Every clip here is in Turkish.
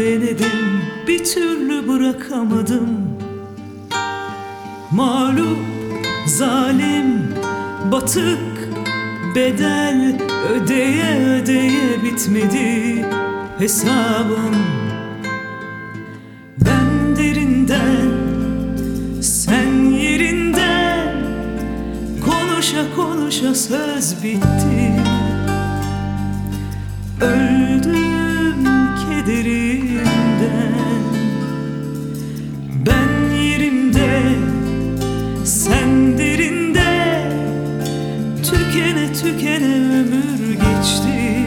denedim, bir türlü bırakamadım. Mağlup, zalim, batık, bedel ödeye ödeye bitmedi hesabım. Ben derinden, sen yerinden, konuşa konuşa söz bitti. Öldüm kederimden. Ben yerimde, sen derinde, tükene tükene ömür geçti.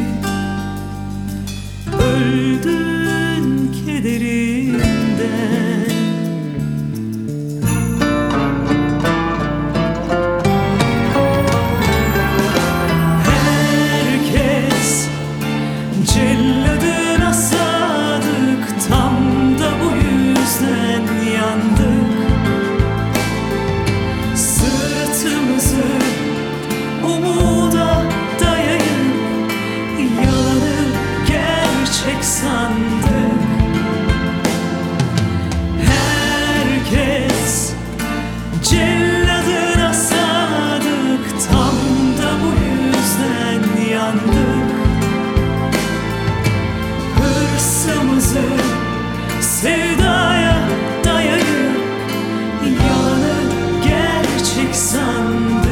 Öldün kederimden. Herkes celladına sadık, tam da bu yüzden yandık. Sırtımızı umuda dayayıp yalanı gerçek sandık. Herkes celladına sadık, tam da bu yüzden yandık. Hırsımızı sevdaya dayayıp yalanı gerçek sandık.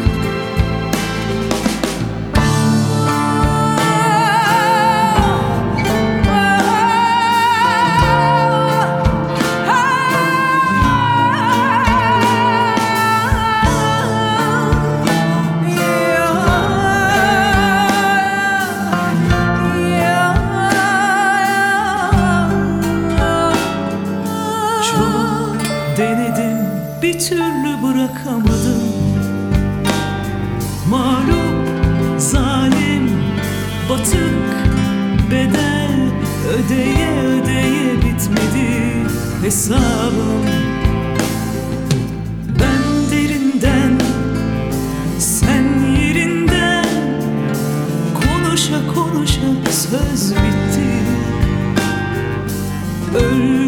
Çok denedim, bir türlü bırakamadım. Mağlup, zalim, batık, bedel ödeye ödeye bitmedi hesabım. Ben derinden, sen yerinden, konuşa konuşa söz bitti.